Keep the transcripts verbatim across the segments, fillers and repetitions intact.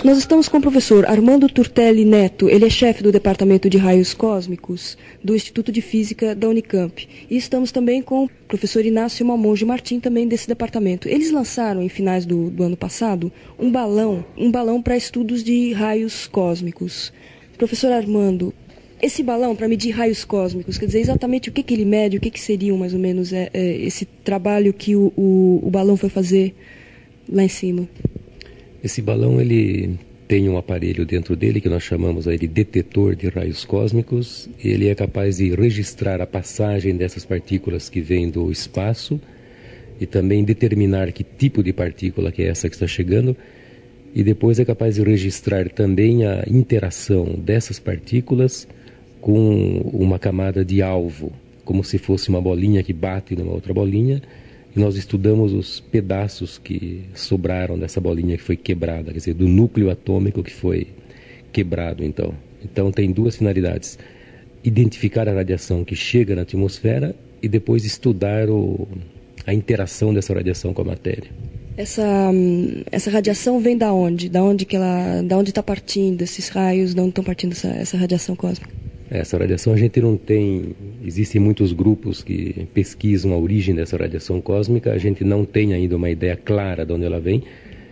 Nós estamos com o professor Armando Turtelli Neto, ele é chefe do Departamento de Raios Cósmicos do Instituto de Física da Unicamp. E estamos também com o professor Inácio Malmonge Martim, também desse departamento. Eles lançaram, em finais do, do ano passado, um balão, um balão para estudos de raios cósmicos. Professor Armando, esse balão para medir raios cósmicos, quer dizer, exatamente o que, que ele mede, o que, que seriam mais ou menos é, é, esse trabalho que o, o, o balão foi fazer lá em cima? Esse balão, ele tem um aparelho dentro dele que nós chamamos aí de detetor de raios cósmicos. Ele é capaz de registrar a passagem dessas partículas que vêm do espaço e também determinar que tipo de partícula que é essa que está chegando. E depois é capaz de registrar também a interação dessas partículas com uma camada de alvo, como se fosse uma bolinha que bate numa outra bolinha. E nós estudamos os pedaços que sobraram dessa bolinha que foi quebrada, quer dizer, do núcleo atômico que foi quebrado, então. Então tem duas finalidades: identificar a radiação que chega na atmosfera e depois estudar o, a interação dessa radiação com a matéria. Essa, essa radiação vem da onde? Da onde que ela, da onde está partindo esses raios? De onde estão partindo essa, essa radiação cósmica? Essa radiação a gente não tem, existem muitos grupos que pesquisam a origem dessa radiação cósmica, a gente não tem ainda uma ideia clara de onde ela vem.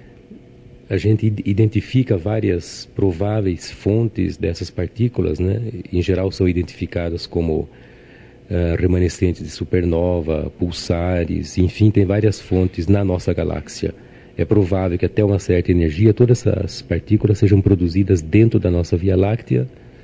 A gente identifica várias prováveis fontes dessas partículas, né? Em geral são identificadas como uh, remanescentes de supernova, pulsares, enfim, tem várias fontes na nossa galáxia. É provável que até uma certa energia todas essas partículas sejam produzidas dentro da nossa Via Láctea,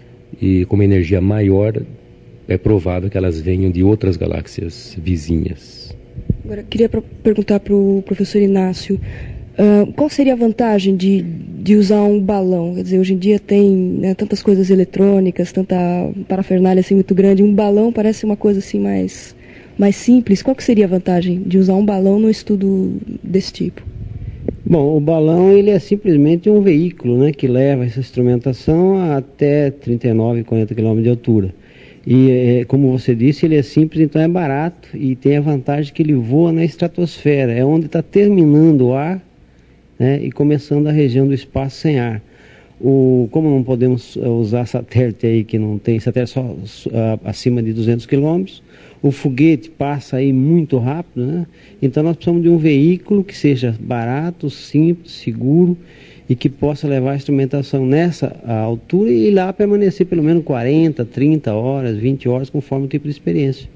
e com uma energia maior é provável que elas venham de outras galáxias vizinhas. Agora, queria pra, perguntar para o professor Inácio, uh, qual seria a vantagem de, de usar um balão? Quer dizer, hoje em dia tem, né, tantas coisas eletrônicas, tanta parafernália assim muito grande, um balão parece uma coisa assim mais, mais simples. Qual que seria a vantagem de usar um balão num estudo desse tipo? Bom, o balão ele é simplesmente um veículo, né, que leva essa instrumentação até trinta e nove, quarenta quilômetros de altura. E, é, como você disse, ele é simples, então é barato e tem a vantagem que ele voa na estratosfera, é onde está terminando o ar, né, e começando a região do espaço sem ar. O, como não podemos usar satélite aí que não tem satélite só uh, acima de duzentos quilômetros, o foguete passa aí muito rápido, né? Então nós precisamos de um veículo que seja barato, simples, seguro e que possa levar a instrumentação nessa altura e ir lá permanecer pelo menos quarenta, trinta horas, vinte horas, conforme o tipo de experiência.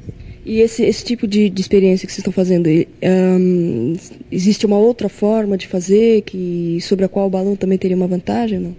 E esse, esse tipo de, de experiência que vocês estão fazendo, um, existe uma outra forma de fazer que, sobre a qual o balão também teria uma vantagem, não?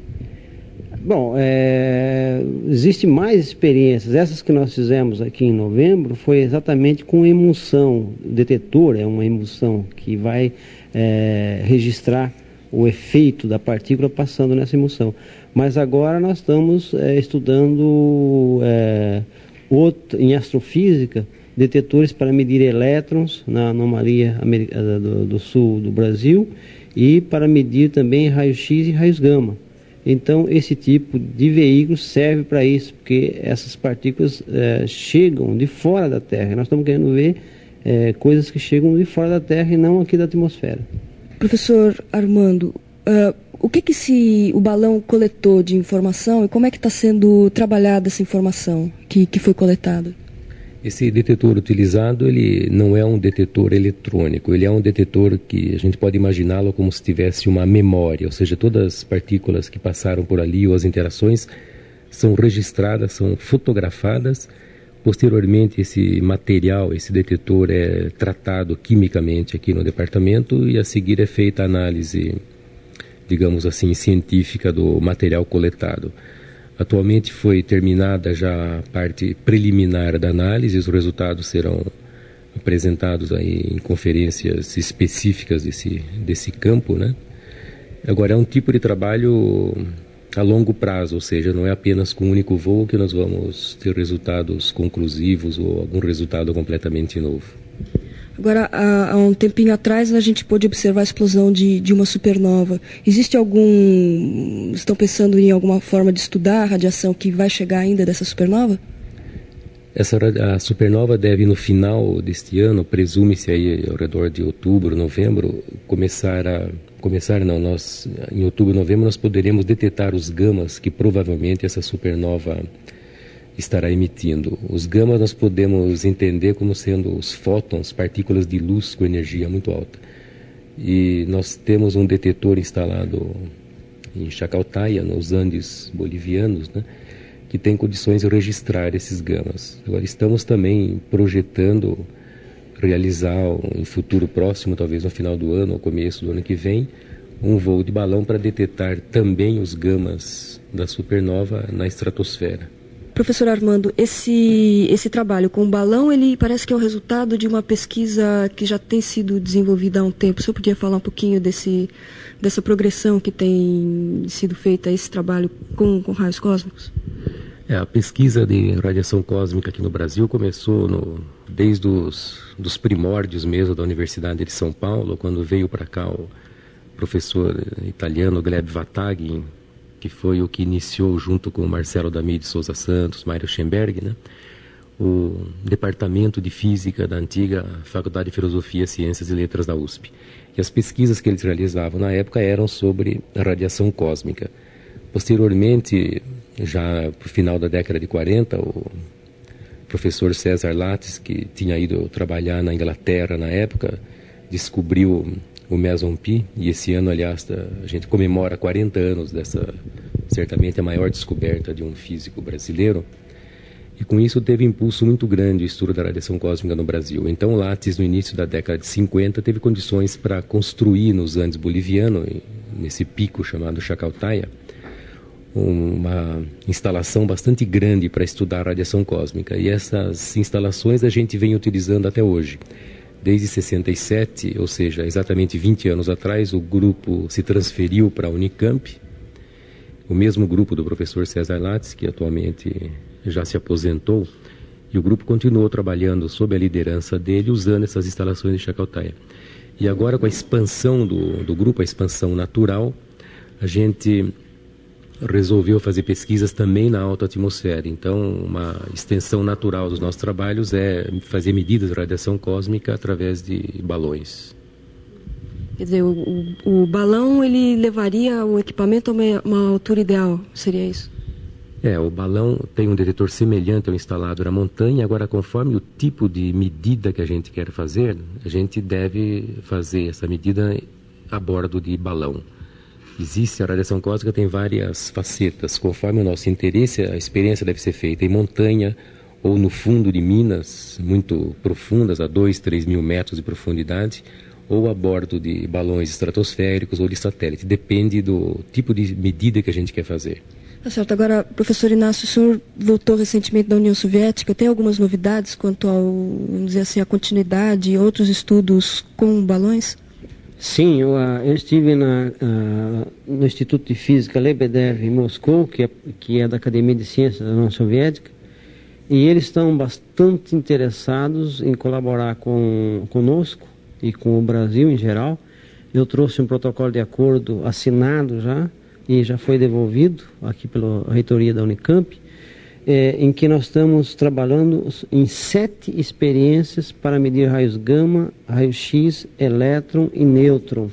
Bom, é, existe mais experiências. Essas que nós fizemos aqui em novembro foi exatamente com emulsão. O detetor é uma emulsão que vai é, registrar o efeito da partícula passando nessa emulsão. Mas agora nós estamos é, estudando é, outro, em astrofísica, detetores para medir elétrons na anomalia do, do sul do Brasil e para medir também raios-x e raios gama. Então esse tipo de veículo serve para isso, porque essas partículas é, chegam de fora da Terra. Nós estamos querendo ver é, coisas que chegam de fora da Terra e não aqui da atmosfera. Professor Armando, uh, o que que esse, o balão coletou de informação e como é que está sendo trabalhada essa informação que, que foi coletada? Esse detetor utilizado, ele não é um detetor eletrônico, ele é um detetor que a gente pode imaginá-lo como se tivesse uma memória, ou seja, todas as partículas que passaram por ali ou as interações são registradas, são fotografadas. Posteriormente, esse material, esse detetor é tratado quimicamente aqui no departamento e a seguir é feita a análise, digamos assim, científica do material coletado. Atualmente foi terminada já a parte preliminar da análise, os resultados serão apresentados aí em conferências específicas desse, desse campo, né? Agora é um tipo de trabalho a longo prazo, ou seja, não é apenas com um único voo que nós vamos ter resultados conclusivos ou algum resultado completamente novo. Agora, há, há um tempinho atrás, a gente pôde observar a explosão de, de uma supernova. Existe algum... Estão pensando em alguma forma de estudar a radiação que vai chegar ainda dessa supernova? Essa, a supernova deve, no final deste ano, presume-se aí ao redor de outubro, novembro, começar a começar, não, nós, em outubro, novembro, nós poderemos detectar os gamas que provavelmente essa supernova estará emitindo. Os gamas nós podemos entender como sendo os fótons, partículas de luz com energia muito alta. E nós temos um detetor instalado em Chacaltaya, nos Andes bolivianos, né, que tem condições de registrar esses gamas. Agora estamos também projetando realizar em futuro próximo, talvez no final do ano ou começo do ano que vem, um voo de balão para detectar também os gamas da supernova na estratosfera. Professor Armando, esse, esse trabalho com o balão, ele parece que é o resultado de uma pesquisa que já tem sido desenvolvida há um tempo. O senhor podia falar um pouquinho desse, dessa progressão que tem sido feita, esse trabalho com, com raios cósmicos? É, a pesquisa de radiação cósmica aqui no Brasil começou no, desde os dos primórdios mesmo da Universidade de São Paulo, quando veio para cá o professor italiano Gleb Vatagin, que foi o que iniciou junto com Marcelo Dami de Souza Santos, Mário Schemberg, né, o departamento de física da antiga Faculdade de Filosofia, Ciências e Letras da U S P. E as pesquisas que eles realizavam na época eram sobre a radiação cósmica. Posteriormente, já para o final da década de quarenta, o professor César Lattes, que tinha ido trabalhar na Inglaterra na época, descobriu o Meson Pi, e esse ano, aliás, a gente comemora quarenta anos dessa, certamente a maior descoberta de um físico brasileiro, e com isso teve impulso muito grande o estudo da radiação cósmica no Brasil. Então Lattes, no início da década de cinquenta, teve condições para construir nos Andes bolivianos, nesse pico chamado Chacaltaya, uma instalação bastante grande para estudar a radiação cósmica, e essas instalações a gente vem utilizando até hoje. Desde sessenta e sete, ou seja, exatamente vinte anos atrás, o grupo se transferiu para a Unicamp, o mesmo grupo do professor César Lattes, que atualmente já se aposentou, e o grupo continuou trabalhando sob a liderança dele, usando essas instalações de Chacaltaya. E agora, com a expansão do, do grupo, a expansão natural, a gente resolveu fazer pesquisas também na alta atmosfera. Então, uma extensão natural dos nossos trabalhos é fazer medidas de radiação cósmica através de balões. Quer dizer, o, o, o balão, ele levaria o equipamento a uma, uma altura ideal, seria isso? É, o balão tem um detetor semelhante ao instalado na montanha. Agora, conforme o tipo de medida que a gente quer fazer, a gente deve fazer essa medida a bordo de balão. Existe, a radiação cósmica tem várias facetas. Conforme o nosso interesse, a experiência deve ser feita em montanha ou no fundo de minas muito profundas, a dois, três mil metros de profundidade, ou a bordo de balões estratosféricos ou de satélite. Depende do tipo de medida que a gente quer fazer. Tá certo. Agora, professor Inácio, o senhor voltou recentemente da União Soviética. Tem algumas novidades quanto ao, vamos dizer assim, a continuidade e outros estudos com balões? Sim, eu, eu estive na, uh, no Instituto de Física Lebedev em Moscou, que é, que é da Academia de Ciências da União Soviética, e eles estão bastante interessados em colaborar com, conosco e com o Brasil em geral. Eu trouxe um protocolo de acordo assinado já, e já foi devolvido aqui pela reitoria da Unicamp, é, em que nós estamos trabalhando em sete experiências para medir raios gama, raio-x, elétron e nêutron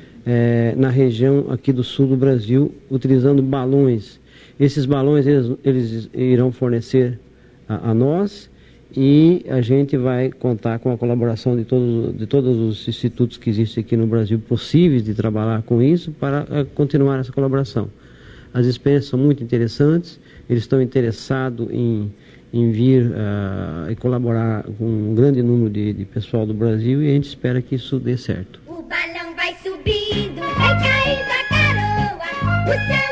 é, na região aqui do sul do Brasil, utilizando balões. Esses balões eles, eles irão fornecer a, a nós, e a gente vai contar com a colaboração de todos, de todos os institutos que existem aqui no Brasil possíveis de trabalhar com isso para a, continuar essa colaboração. As experiências são muito interessantes. Eles estão interessados em, em vir uh, e colaborar com um grande número de, de pessoal do Brasil, e a gente espera que isso dê certo. O balão vai subindo, vai caindo a garoa, o céu